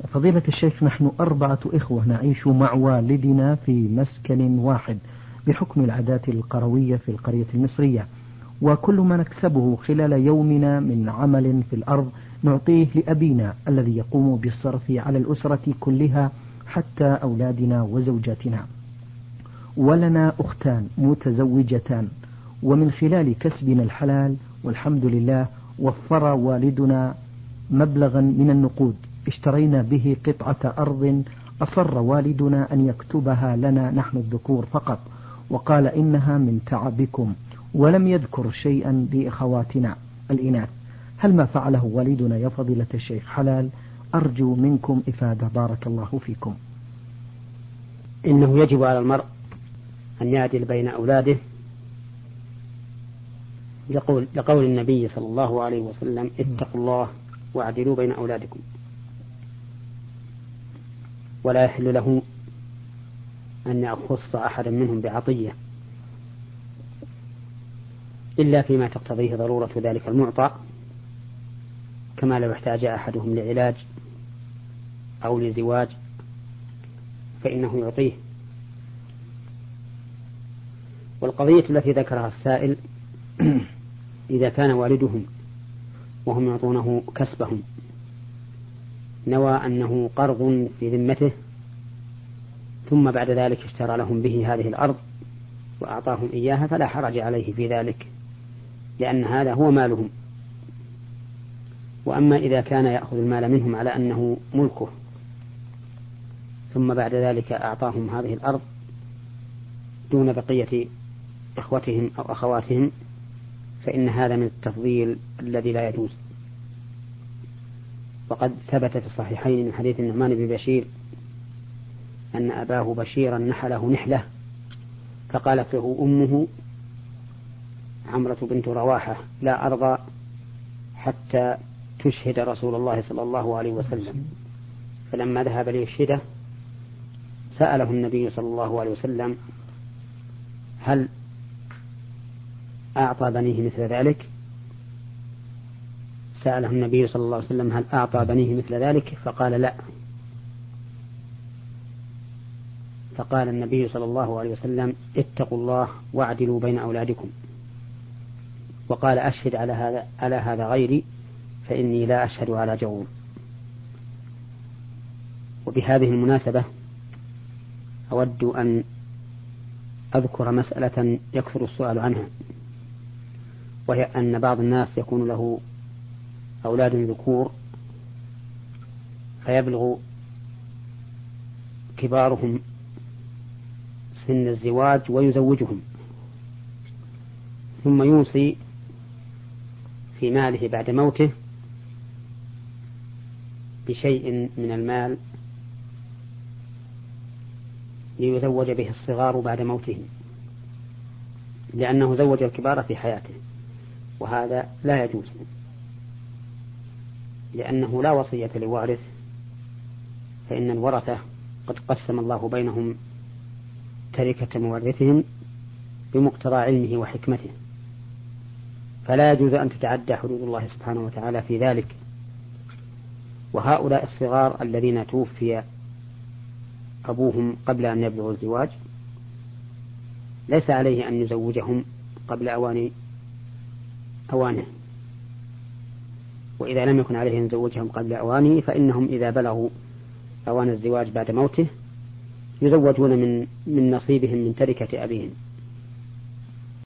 فضيلة الشيخ، نحن 4 إخوة نعيش مع والدنا في مسكن واحد بحكم العادات القروية في القرية المصرية، وكل ما نكسبه خلال يومنا من عمل في الأرض نعطيه لأبينا الذي يقوم بالصرف على الأسرة كلها حتى أولادنا وزوجاتنا. ولنا أختان متزوجتان، ومن خلال كسبنا الحلال والحمد لله وفر والدنا مبلغا من النقود اشترينا به قطعة أرض أصر والدنا أن يكتبها لنا نحن الذكور فقط، وقال إنها من تعبكم، ولم يذكر شيئا لإخواتنا الإناث. هل ما فعله والدنا يا فضيلة الشيخ حلال؟ أرجو منكم إفادة، بارك الله فيكم. إنه يجب على المرء أن يعدل بين أولاده لقول النبي صلى الله عليه وسلم: اتقوا الله واعدلوا بين أولادكم. ولا يحل له أن يخص أحدا منهم بعطية إلا فيما تقتضيه ضرورة ذلك المعطى، كما لو احتاج أحدهم لعلاج أو لزواج فإنه يعطيه. والقضية التي ذكرها السائل إذا كان والدهم وهم يعطونه كسبهم نوى أنه قرض في ذمته، ثم بعد ذلك اشترى لهم به هذه الأرض وأعطاهم إياها، فلا حرج عليه في ذلك، لأن هذا هو مالهم. وأما إذا كان يأخذ المال منهم على أنه ملكه ثم بعد ذلك أعطاهم هذه الأرض دون بقية إخوتهم أو أخواتهم، فإن هذا من التفضيل الذي لا يجوز. وقد ثبت في الصحيحين من حديث النعمان بن بشير أن أباه بشيرا نحله نحلة، فقالت له أمه عمرة بنت رواحة: لا أرضى حتى تشهد رسول الله صلى الله عليه وسلم. فلما ذهب ليشهده سأله النبي صلى الله عليه وسلم: هل أعطى بنيه مثل ذلك؟ سأله النبي صلى الله عليه وسلم: هل أعطى بنيه مثل ذلك؟ فقال: لا. فقال النبي صلى الله عليه وسلم: اتقوا الله واعدلوا بين أولادكم. وقال: أشهد على هذا غيري فإني لا أشهد على جور. وبهذه المناسبة أود أن أذكر مسألة يكثر السؤال عنها، وهي أن بعض الناس يكون له أولاد ذكور فيبلغ كبارهم سن الزواج ويزوجهم، ثم يوصي في ماله بعد موته بشيء من المال ليزوج به الصغار بعد موتهم، لأنه زوج الكبار في حياته، وهذا لا يجوز، لأنه لا وصية لوارث، فإن الورثة قد قسم الله بينهم تركة مورثهم بمقتضى علمه وحكمته، فلا يجوز أن تتعدى حدود الله سبحانه وتعالى في ذلك. وهؤلاء الصغار الذين توفي أبوهم قبل أن يبلغوا الزواج ليس عليه أن يزوجهم قبل أوانه، وإذا لم يكن عليه أن يزوجهم قبل أوانه فإنهم إذا بلغوا أوان الزواج بعد موته يزوجون من نصيبهم من تركة أبيهم.